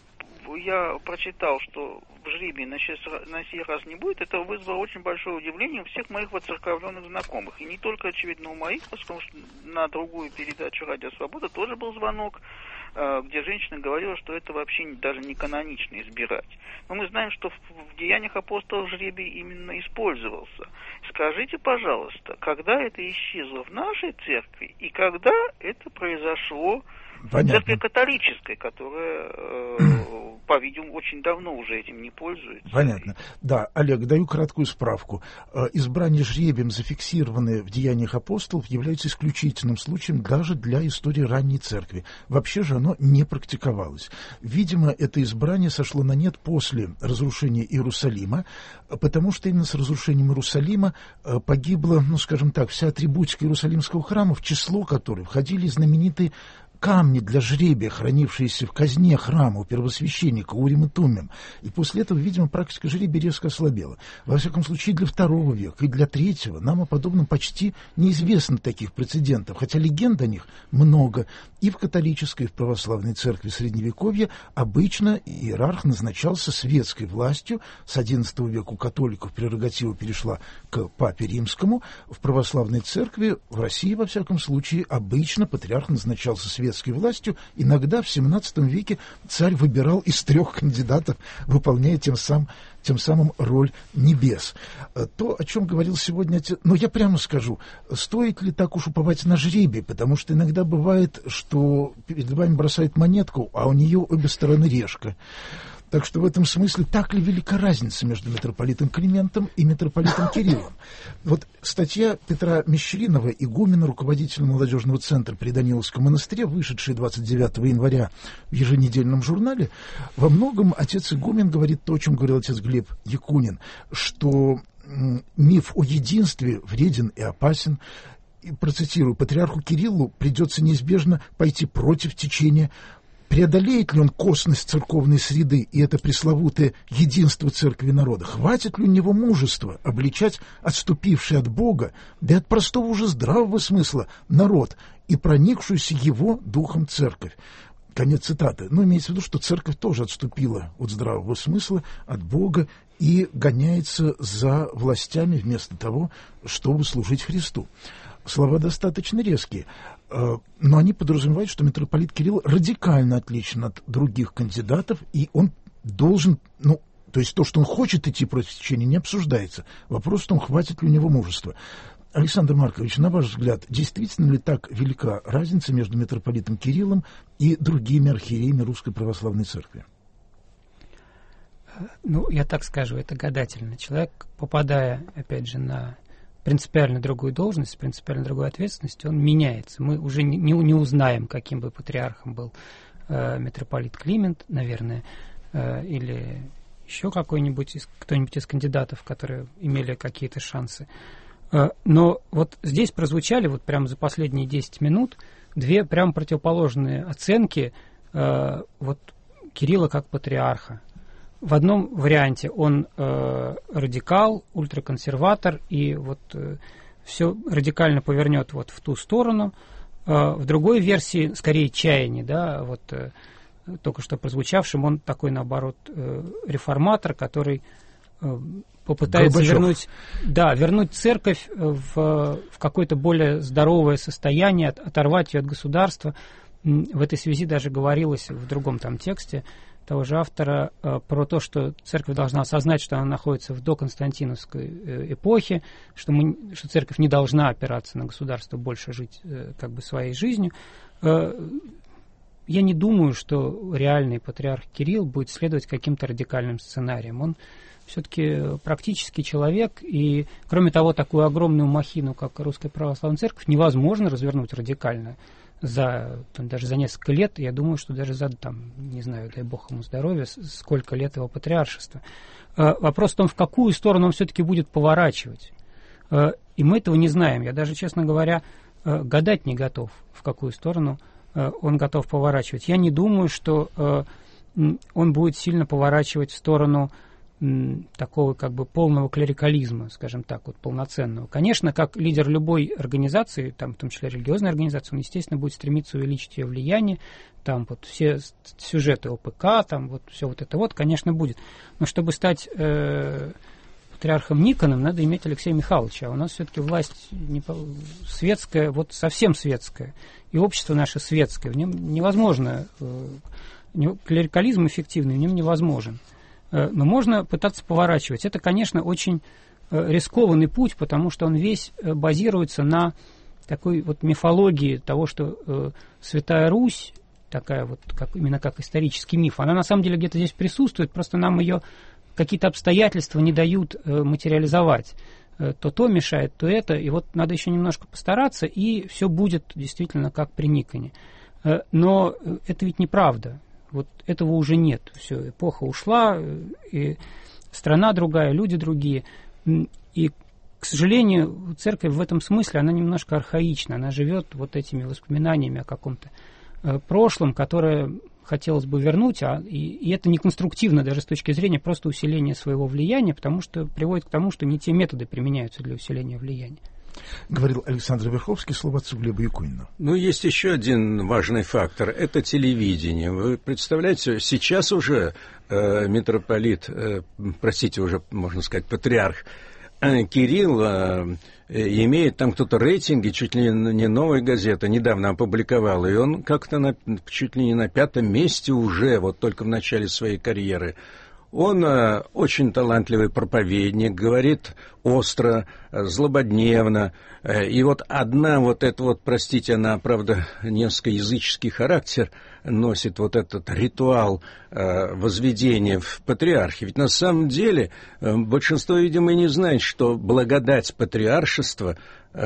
я прочитал, что в жребии на сей раз не будет, это вызвало очень большое удивление у всех моих воцерковленных знакомых. И не только, очевидно, у моих, потому что на другую передачу «Радио Свобода» тоже был звонок, где женщина говорила, что это вообще даже не канонично избирать. Но мы знаем, что в Деяниях апостолов жребий именно использовался. Скажите, пожалуйста, когда это исчезло в нашей церкви и когда это произошло в церкви католической, которая, э, по-видимому, очень давно уже этим не пользуется? Понятно. Да, Олег, даю краткую справку. Избрание жребием, зафиксированное в Деяниях апостолов, является исключительным случаем даже для истории ранней церкви. Вообще же оно не практиковалось. Видимо, это избрание сошло на нет после разрушения Иерусалима, потому что именно с разрушением Иерусалима погибла, ну, скажем так, вся атрибутика Иерусалимского храма, в число которой входили знаменитые камни для жребия, хранившиеся в казне храма у первосвященника Урим и Тумим. И после этого, видимо, практика жребия резко ослабела. Во всяком случае, для второго века и для третьего нам о подобном почти неизвестно таких прецедентов, хотя легенд о них много. И в католической, и в православной церкви Средневековья обычно иерарх назначался светской властью. С одиннадцатого века у католиков прерогатива перешла к папе римскому. В православной церкви, в России, во всяком случае, обычно патриарх назначался светской властью. Иногда в семнадцатом веке царь выбирал из трех кандидатов, выполняя тем самым, тем самым роль небес. То, о чем говорил сегодня отец... Но я прямо скажу, стоит ли так уж уповать на жребий, потому что иногда бывает, что перед вами бросают монетку, а у нее обе стороны решка. Так что в этом смысле так ли велика разница между митрополитом Климентом и митрополитом Кириллом? Вот статья Петра Мещеринова, игумена, руководителя молодежного центра при Даниловском монастыре, вышедшая двадцать девятого января в еженедельном журнале, во многом отец игумен говорит то, о чем говорил отец Глеб Якунин, что миф о единстве вреден и опасен. И процитирую: патриарху Кириллу придется неизбежно пойти против течения. Преодолеет ли он косность церковной среды и это пресловутое единство церкви и народа? Хватит ли у него мужества обличать отступивший от Бога, да и от простого уже здравого смысла народ и проникшуюся его духом церковь? Конец цитаты. Но имеется в виду, что церковь тоже отступила от здравого смысла, от Бога и гоняется за властями вместо того, чтобы служить Христу. Слова достаточно резкие, но они подразумевают, что митрополит Кирилл радикально отличен от других кандидатов, и он должен, ну, то есть то, что он хочет идти против течения, не обсуждается. Вопрос в том, хватит ли у него мужества. Александр Маркович, на ваш взгляд, действительно ли так велика разница между митрополитом Кириллом и другими архиереями Русской Православной Церкви? Ну, я так скажу, это гадательно. Человек, попадая, опять же, на принципиально другую должность, принципиально другую ответственность, он меняется. Мы уже не, не узнаем, каким бы патриархом был э, митрополит Климент, наверное, э, или еще какой-нибудь, из, кто-нибудь из кандидатов, которые имели какие-то шансы. Но вот здесь прозвучали вот прямо за последние десять минут две прям противоположные оценки вот Кирилла как патриарха. В одном варианте он э, радикал, ультраконсерватор, и вот э, все радикально повернет вот в ту сторону. Э, в другой версии, скорее, чаяние, да, вот э, только что прозвучавшим, он такой, наоборот, э, реформатор, который э, попытается Горбачев. вернуть, да, вернуть церковь в, в какое-то более здоровое состояние, от, оторвать ее от государства. В этой связи даже говорилось в другом там тексте того же автора э, про то, что церковь должна осознать, что она находится в доконстантиновской э, эпохе, что, мы, что церковь не должна опираться на государство, больше жить э, как бы своей жизнью. Э, я не думаю, что реальный патриарх Кирилл будет следовать каким-то радикальным сценариям. Он все-таки практический человек, и, кроме того, такую огромную махину, как Русская Православная Церковь, невозможно развернуть радикально. За, там, даже за несколько лет, я думаю, что даже за, там, не знаю, дай бог ему здоровья, сколько лет его патриаршества. Э, вопрос в том, в какую сторону он все-таки будет поворачивать. Э, и мы этого не знаем. Я даже, честно говоря, э, гадать не готов, в какую сторону э, он готов поворачивать. Я не думаю, что э, он будет сильно поворачивать в сторону такого как бы полного клерикализма, скажем так, вот полноценного. Конечно, как лидер любой организации, там, в том числе религиозной организации, он, естественно, будет стремиться увеличить ее влияние, там вот все сюжеты ОПК, там вот все вот это вот, конечно, будет. Но чтобы стать э, патриархом Никоном, надо иметь Алексея Михайловича, а у нас все-таки власть не, светская, вот совсем светская, и общество наше светское, в нем невозможно, э, клерикализм эффективный в нем невозможен. Но можно пытаться поворачивать. Это, конечно, очень рискованный путь, потому что он весь базируется на такой вот мифологии того, что э, Святая Русь, такая вот, как, именно как исторический миф, она на самом деле где-то здесь присутствует, просто нам ее какие-то обстоятельства не дают э, материализовать. Э, то то мешает, то это, и вот надо еще немножко постараться, и все будет действительно как при Никоне. Э, но это ведь неправда. Вот этого уже нет. Все, эпоха ушла, и страна другая, люди другие. И, к сожалению, церковь в этом смысле, она немножко архаична. Она живет вот этими воспоминаниями о каком-то э, прошлом, которое хотелось бы вернуть, а, и, и это не конструктивно даже с точки зрения просто усиления своего влияния, потому что приводит к тому, что не те методы применяются для усиления влияния. Говорил Александр Верховский, слово отцу Глебу Якунину. Ну, есть еще один важный фактор – это телевидение. Вы представляете, сейчас уже э, митрополит, э, простите, уже, можно сказать, патриарх э, Кирилл э, имеет там кто-то рейтинги, чуть ли не «Новая газета» недавно опубликовала, и он как-то на, чуть ли не на пятом месте уже, вот только в начале своей карьеры. Он э, очень талантливый проповедник, говорит остро, э, злободневно. Э, и вот одна вот эта вот, простите, она, правда, несколько языческий характер носит, вот этот ритуал э, возведения в патриархе. Ведь на самом деле э, большинство, видимо, и не знает, что благодать патриаршества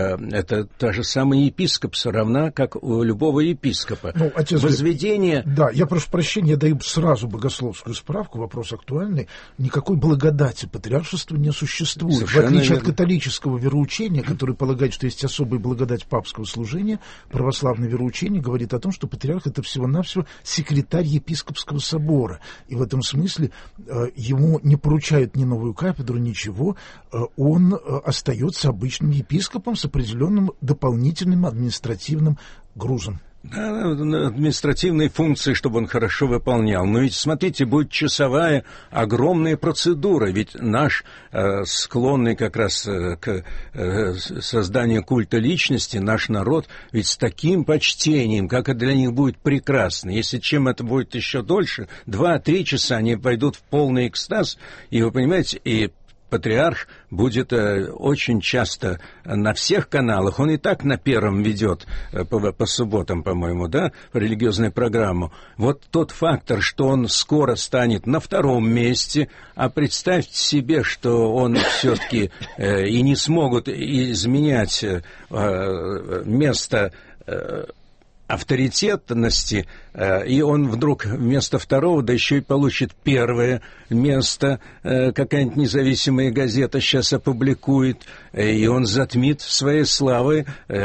это та же самая епископса, равна, как у любого епископа. Ну, отец, Возведение... Да, я прошу прощения, я даю сразу богословскую справку, вопрос актуальный. Никакой благодати патриаршества не существует. Совершенно в отличие верно. От католического вероучения, которое полагает, что есть особая благодать папского служения, православное вероучение говорит о том, что патриарх — это всего-навсего секретарь епископского собора. И в этом смысле э, ему не поручают ни новую кафедру, ничего. Э, он э, остается обычным епископом с определенным дополнительным административным грузом. Да, административные функции, чтобы он хорошо выполнял. Но ведь, смотрите, будет часовая огромная процедура. Ведь наш, э, склонный как раз э, к э, созданию культа личности, наш народ, ведь с таким почтением, как это для них будет прекрасно. Если чем это будет еще дольше, два-три часа они пойдут в полный экстаз. И вы понимаете, и патриарх будет э, очень часто на всех каналах, он и так на первом ведет э, по, по субботам, по-моему, да, религиозную программу. Вот тот фактор, что он скоро станет на втором месте, а представьте себе, что он все-таки э, и не смогут изменять э, место э, авторитетности, и он вдруг вместо второго, да еще и получит первое место, какая-нибудь независимая газета сейчас опубликует, и он затмит своей славой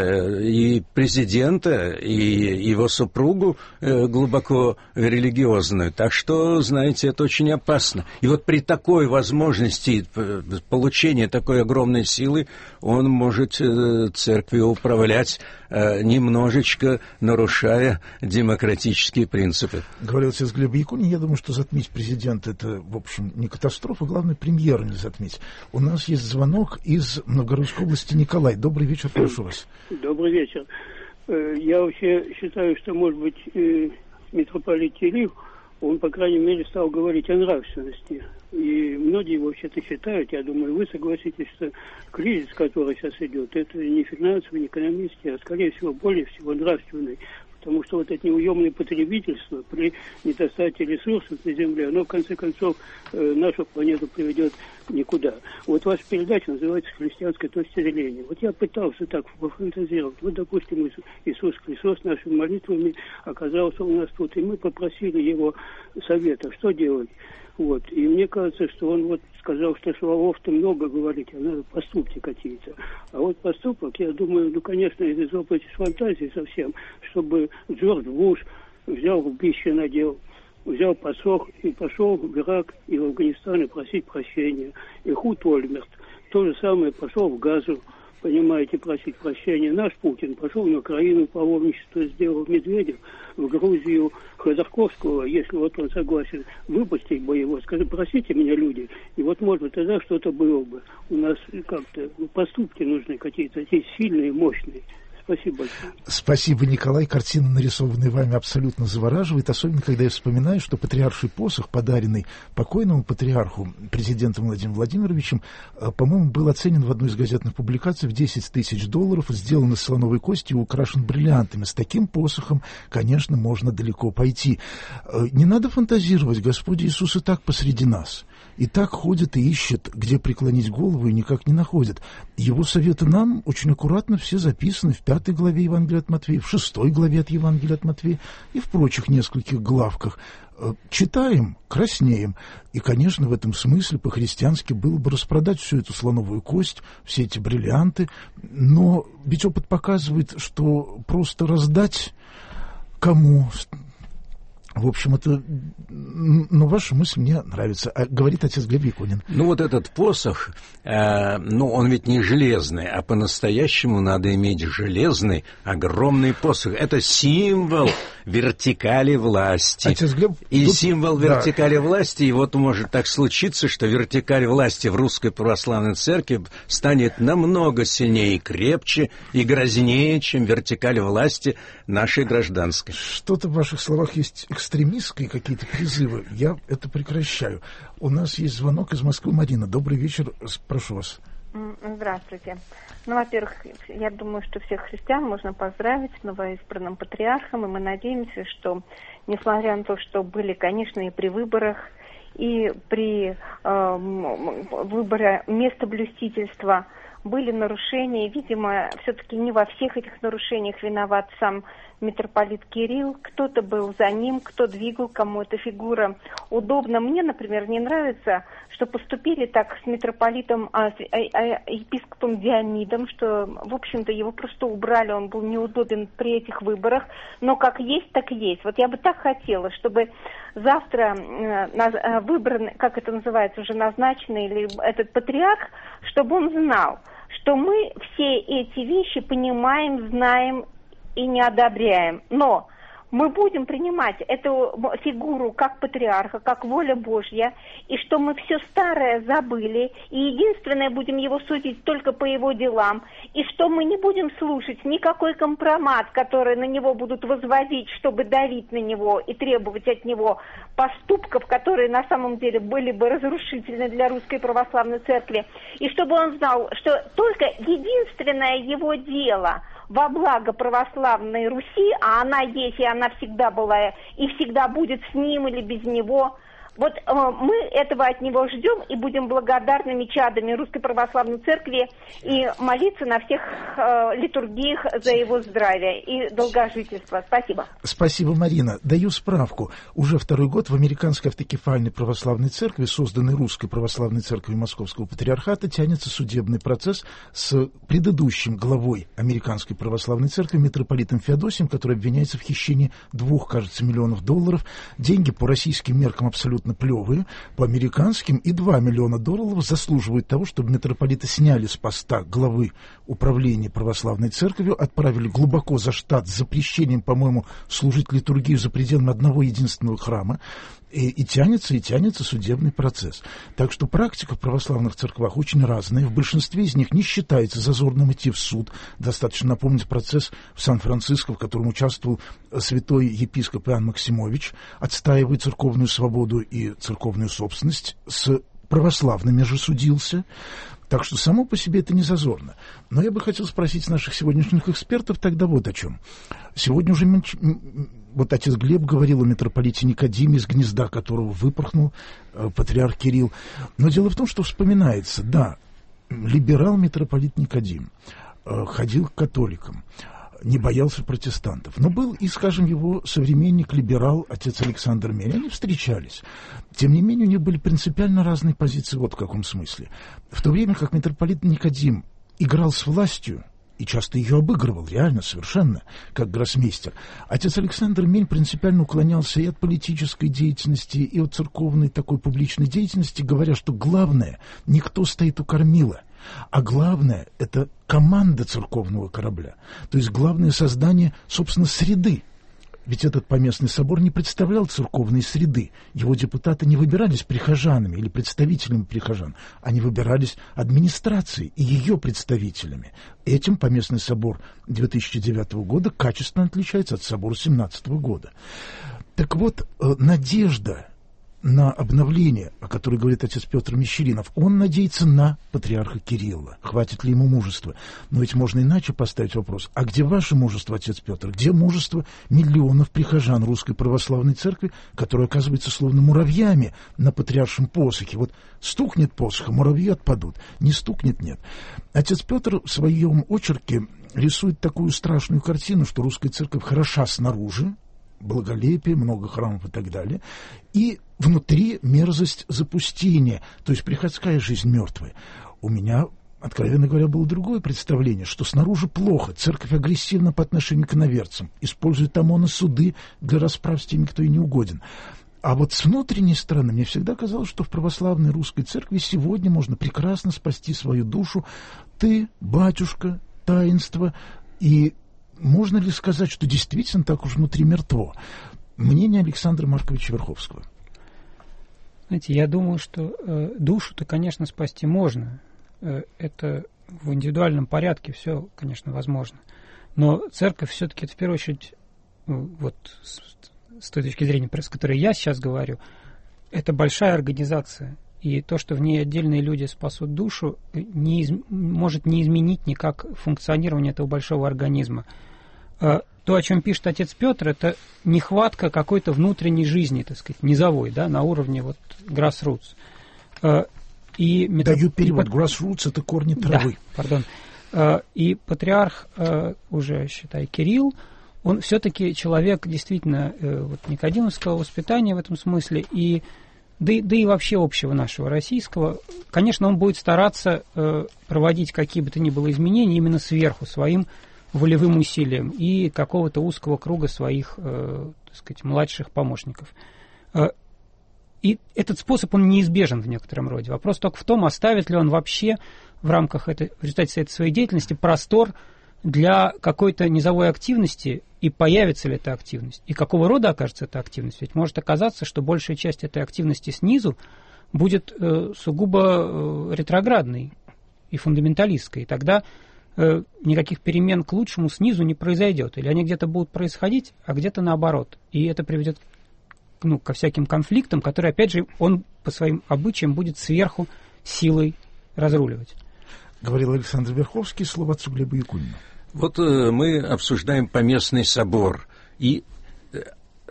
и президента, и его супругу глубоко религиозную. Так что, знаете, это очень опасно. И вот при такой возможности получения такой огромной силы он может церковью управлять, немножечко нарушая демократические принципы. Говорил отец Глеб Якунин, я думаю, что затмить президента — это, в общем, не катастрофа, главное, премьера не затмить. У нас есть звонок из Новгородской области. Николай, добрый вечер, прошу вас. Добрый вечер. Я вообще считаю, что, может быть, митрополит Кирилл, он, по крайней мере, стал говорить о нравственности. И многие вообще-то считают, я думаю, вы согласитесь, что кризис, который сейчас идет, это не финансовый, не экономический, а, скорее всего, более всего нравственный. Потому что вот это неуемное потребительство при недостатке ресурсов на Земле, оно, в конце концов, э, нашу планету приведет никуда. Вот ваша передача называется «Христианская точка зрения». Вот я пытался так пофантазировать. Вот, допустим, Иисус Христос нашими молитвами оказался у нас тут, и мы попросили его совета, что делать. Вот. И мне кажется, что он вот сказал, что словов-то много говорить, а надо поступки какие-то. А вот поступок, я думаю, ну, конечно, из области фантазии совсем, чтобы Джордж Буш взял рубище, надел, взял посох и пошел в Ирак и в Афганистан и просить прощения. И Худ Ольмерт то же самое пошел в Газу, понимаете, просить прощения. Наш Путин пошел на Украину, паломничество сделал Медведев, в Грузию Ходорковского, если вот он согласен выпустить бы его, скажи, простите меня, люди, и вот, может быть, тогда что-то было бы. У нас как-то поступки нужны какие-то, такие сильные, мощные. Спасибо большое. Спасибо, Николай. Картина, нарисованная вами, абсолютно завораживает, особенно когда я вспоминаю, что патриарший посох, подаренный покойному патриарху, президентом Владимиром Владимировичем, по-моему, был оценен в одной из газетных публикаций в десять тысяч долларов, сделан из слоновой кости и украшен бриллиантами. С таким посохом, конечно, можно далеко пойти. Не надо фантазировать, Господь Иисус и так посреди нас. И так ходит и ищет, где преклонить голову, и никак не находит. Его советы нам очень аккуратно все записаны в пятой главе Евангелия от Матфея, в шестой главе от Евангелия от Матфея и в прочих нескольких главках. Читаем, краснеем. И, конечно, в этом смысле по-христиански было бы распродать всю эту слоновую кость, все эти бриллианты. Но ведь опыт показывает, что просто раздать кому... В общем, это, ну, ваша мысль мне нравится. А говорит отец Глеб Якунин. Ну, вот этот посох, э, ну, он ведь не железный, а по-настоящему надо иметь железный, огромный посох. Это символ вертикали власти. Отец Глеб... И тут... символ вертикали да. власти, и вот может так случиться, что вертикаль власти в Русской Православной Церкви станет намного сильнее и крепче, и грознее, чем вертикаль власти нашей гражданской. Что-то в ваших словах есть экстремистские какие-то призывы. Я это прекращаю. У нас есть звонок из Москвы. Марина, добрый вечер. Прошу вас. Здравствуйте. Ну, во-первых, я думаю, что всех христиан можно поздравить с новоизбранным патриархом, и мы надеемся, что, несмотря на то, что были, конечно, и при выборах, и при э, выборе места блюстительства были нарушения. Видимо, все-таки не во всех этих нарушениях виноват сам митрополит Кирилл. Кто-то был за ним, кто двигал, кому эта фигура удобна. Мне, например, не нравится, что поступили так с митрополитом, а, а, а, епископом Дионидом, что, в общем-то, его просто убрали, он был неудобен при этих выборах. Но как есть, так и есть. Вот я бы так хотела, чтобы завтра э, выбранный, как это называется, уже назначенный, или этот патриарх, чтобы он знал, что мы все эти вещи понимаем, знаем и не одобряем. Но мы будем принимать эту фигуру как патриарха, как воля Божья, и что мы все старое забыли, и единственное, будем его судить только по его делам, и что мы не будем слушать никакой компромат, который на него будут возводить, чтобы давить на него и требовать от него поступков, которые на самом деле были бы разрушительны для Русской Православной Церкви, и чтобы он знал, что только единственное его дело – во благо православной Руси, а она есть, и она всегда была, и всегда будет с ним или без него, Вот э, мы этого от него ждем и будем благодарными чадами Русской Православной Церкви и молиться на всех э, литургиях за его здравие и долгожительство. Спасибо. Спасибо, Марина. Даю справку. Уже второй год в Американской автокефальной православной церкви, созданной Русской Православной Церковью Московского Патриархата, тянется судебный процесс с предыдущим главой Американской Православной Церкви, митрополитом Феодосием, который обвиняется в хищении двух, кажется, миллионов долларов. Деньги по российским меркам абсолютно плевые, по американским и два миллиона долларов заслуживают того, чтобы митрополита сняли с поста главы управления православной церковью, отправили глубоко за штат с запрещением, по-моему, служить литургию за пределами одного единственного храма, и, и тянется, и тянется судебный процесс. Так что практика в православных церквах очень разная. В большинстве из них не считается зазорным идти в суд. Достаточно напомнить процесс в Сан-Франциско, в котором участвовал святой епископ Иоанн Максимович, отстаивая церковную свободу и церковную собственность, с православными же судился. Так что само по себе это не зазорно. Но я бы хотел спросить наших сегодняшних экспертов тогда вот о чем. Сегодня уже менч... вот отец Глеб говорил о митрополите Никодиме, из гнезда которого выпорхнул э, патриарх Кирилл. Но дело в том, что вспоминается, да, либерал митрополит Никодим э, ходил к католикам, не боялся протестантов. Но был и, скажем, его современник, либерал, отец Александр Мель. Они встречались. Тем не менее, у них были принципиально разные позиции. Вот в каком смысле. В то время как митрополит Никодим играл с властью, и часто ее обыгрывал, реально, совершенно, как гроссмейстер, отец Александр Мель принципиально уклонялся и от политической деятельности, и от церковной такой публичной деятельности, говоря, что главное, не кто стоит у кормила, а главное — это команда церковного корабля. То есть главное создание, собственно, среды. Ведь этот поместный собор не представлял церковной среды. Его депутаты не выбирались прихожанами или представителями прихожан. Они выбирались администрацией и ее представителями. Этим поместный собор две тысячи девятого года качественно отличается от собора две тысячи семнадцатого года. Так вот, надежда на обновление, о которой говорит отец Петр Мещеринов, он надеется на патриарха Кирилла. Хватит ли ему мужества? Но ведь можно иначе поставить вопрос. А где ваше мужество, отец Петр? Где мужество миллионов прихожан Русской Православной Церкви, которые оказываются словно муравьями на патриаршем посохе? Вот стукнет посох, а муравьи отпадут. Не стукнет — нет. Отец Петр в своем очерке рисует такую страшную картину, что Русская Церковь хороша снаружи, благолепие, много храмов и так далее, и внутри мерзость запустения, то есть приходская жизнь мертвая. У меня, откровенно говоря, было другое представление, что снаружи плохо, церковь агрессивна по отношению к иноверцам, использует ОМОН и суды для расправ с теми, кто ей не угоден. А вот с внутренней стороны мне всегда казалось, что в православной русской церкви сегодня можно прекрасно спасти свою душу. Ты, батюшка, таинство, и можно ли сказать, что действительно так уж внутри мертво? Мнение Александра Марковича Верховского. Знаете, я думаю, что э, душу-то, конечно, спасти можно. Э, это в индивидуальном порядке все, конечно, возможно. Но церковь все-таки, в первую очередь, вот с, с той точки зрения, с которой я сейчас говорю, это большая организация. И то, что в ней отдельные люди спасут душу, не из, может не изменить никак функционирование этого большого организма. То, о чем пишет отец Петр, это нехватка какой-то внутренней жизни, так сказать, низовой, да, на уровне вот grassroots. И метод... Даю перевод. Grassroots — это корни травы. Да, пардон. И патриарх, уже, считай, Кирилл, он все-таки человек действительно вот, никодимовского воспитания в этом смысле, и Да и, да и вообще общего нашего российского. Конечно, он будет стараться э, проводить какие бы то ни было изменения именно сверху, своим волевым усилием и какого-то узкого круга своих, э, так сказать, младших помощников. Э, и этот способ, он неизбежен в некотором роде. Вопрос только в том, оставит ли он вообще в рамках этой, в результате этой своей деятельности простор для какой-то низовой активности, и появится ли эта активность, и какого рода окажется эта активность. Ведь может оказаться, что большая часть этой активности снизу будет э, сугубо э, ретроградной и фундаменталистской, и тогда э, никаких перемен к лучшему снизу не произойдет. Или они где-то будут происходить, а где-то наоборот. И это приведет ну, ко всяким конфликтам, которые, опять же, он по своим обычаям будет сверху силой разруливать. Говорил Александр Верховский, слово отцу Глебу Якунину. Вот э, мы обсуждаем поместный собор, и э,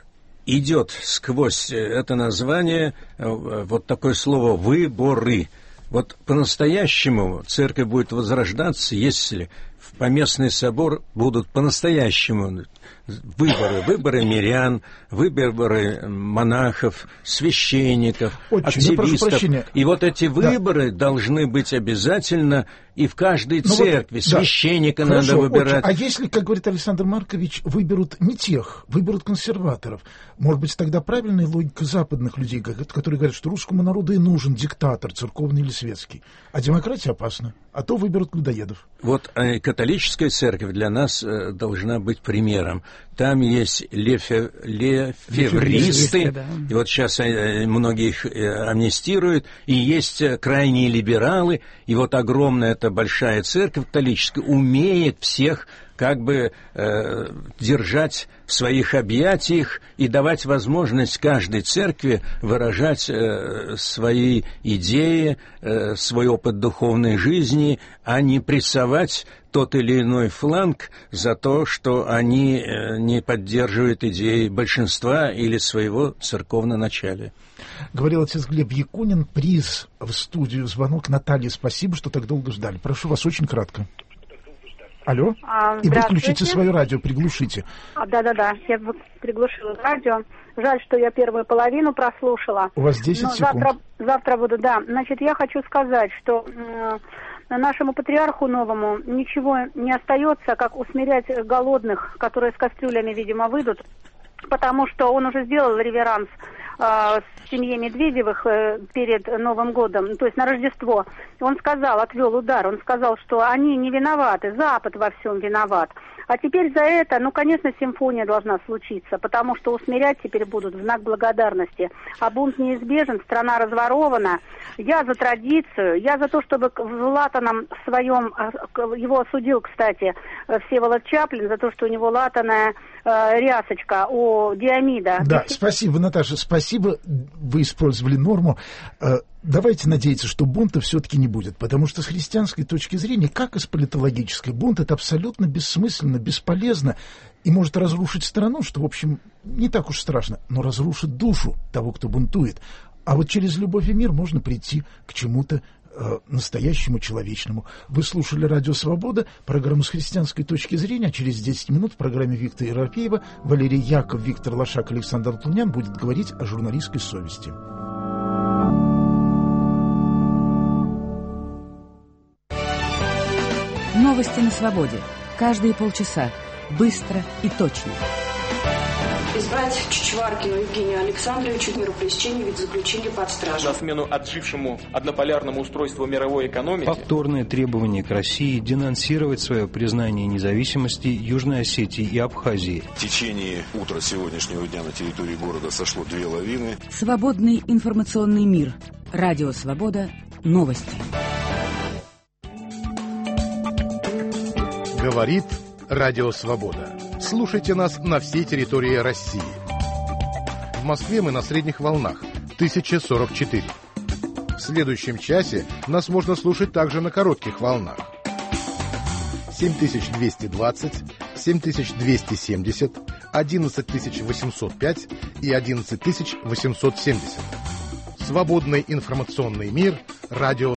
идет сквозь это название вот такое слово «выборы». Вот по-настоящему церковь будет возрождаться, если в поместный собор будут по-настоящему выборы, выборы мирян, выборы монахов, священников, Очень, активистов. И вот эти выборы да. должны быть обязательно и в каждой ну церкви. Вот, священника да. надо Хорошо, выбирать. Очень. А если, как говорит Александр Маркович, выберут не тех, выберут консерваторов, может быть, тогда правильная логика западных людей, которые говорят, что русскому народу и нужен диктатор, церковный или светский, а демократия опасна, а то выберут людоедов. Вот э, католическая церковь для нас э, должна быть примером. Там есть лефе, лефевристы, да. И вот сейчас э, многих э, амнистируют, и есть э, крайние либералы, и вот огромная эта большая церковь католическая умеет всех как бы э, держать в своих объятиях и давать возможность каждой церкви выражать э, свои идеи, э, свой опыт духовной жизни, а не прессовать тот или иной фланг за то, что они э, не поддерживают идеи большинства или своего церковноначалия. Говорил отец Глеб Якунин, приз в студию, звонок Наталье. Спасибо, что так долго ждали. Прошу вас очень кратко. Алло? А, и выключите свое радио, приглушите. А, да-да-да, я приглушила радио. Жаль, что я первую половину прослушала. У вас десять Но секунд. Завтра, завтра буду, да. Значит, я хочу сказать, что э, нашему патриарху новому ничего не остается, как усмирять голодных, которые с кастрюлями, видимо, выйдут, потому что он уже сделал реверанс э, семье Медведевых э, перед Новым годом, то есть на Рождество. Он сказал, отвел удар, он сказал, что они не виноваты, Запад во всем виноват. А теперь за это, ну, конечно, симфония должна случиться, потому что усмирять теперь будут в знак благодарности. А бунт неизбежен, страна разворована. Я за традицию, я за то, чтобы в латаном своем, его осудил, кстати, Всеволод Чаплин, за то, что у него латаная э, рясочка у Диомида. Да, и... спасибо, Наташа, спасибо, вы использовали норму. Давайте надеяться, что бунта все-таки не будет, потому что с христианской точки зрения, как и с политологической, бунт — это абсолютно бессмысленно, бесполезно и может разрушить страну, что, в общем, не так уж страшно, но разрушит душу того, кто бунтует. А вот через любовь и мир можно прийти к чему-то э, настоящему, человечному. Вы слушали «Радио Свобода», программу с христианской точки зрения. Через десять минут в программе Виктора Ерофеева Валерий Яков, Виктор Лошак, Александр Тлунян будет говорить о журналистской совести. Новости на свободе. Каждые полчаса. Быстро и точно. Избрать Чичваркину Евгению Александровичу меру пресечения в вид заключения под стражу. На смену отжившему однополярному устройству мировой экономики. Повторное требование к России денонсировать свое признание независимости Южной Осетии и Абхазии. В течение утра сегодняшнего дня на территории города сошло две лавины. Свободный информационный мир. Радио Свобода. Новости. Говорит Радио Свобода. Слушайте нас на всей территории России. В Москве мы на средних волнах тысяча сорок четыре. В следующем часе нас можно слушать также на коротких волнах семь тысяч двести двадцать, семь тысяч двести семьдесят, одиннадцать тысяч восемьсот пять и одиннадцать тысяч восемьсот семьдесят. Свободный информационный мир. Радио